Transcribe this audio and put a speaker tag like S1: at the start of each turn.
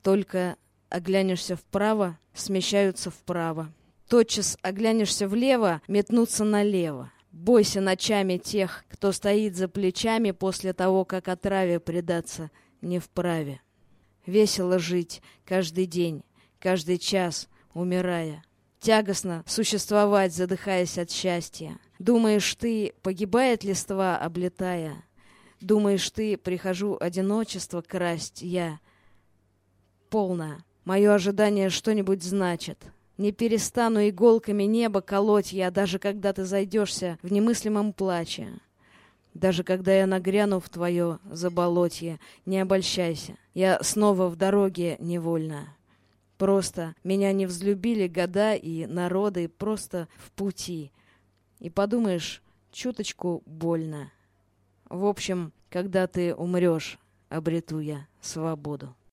S1: Только оглянешься вправо, смещаются вправо. Тотчас оглянешься влево, метнуться налево. Бойся ночами тех, кто стоит за плечами после того, как отраве предаться не вправе. Весело жить каждый день, каждый час, умирая. Тягостно существовать, задыхаясь от счастья. Думаешь ты, погибает листва, облетая? Думаешь ты, прихожу одиночество красть я? Полно. Мое ожидание что-нибудь значит. Не перестану иголками небо колоть я, даже когда ты зайдешься в немыслимом плаче. Даже когда я нагряну в твое заболотье, не обольщайся. Я снова в дороге невольно. Просто меня не взлюбили года и народы, просто в пути. И подумаешь, чуточку больно. В общем, когда ты умрешь, обрету я свободу.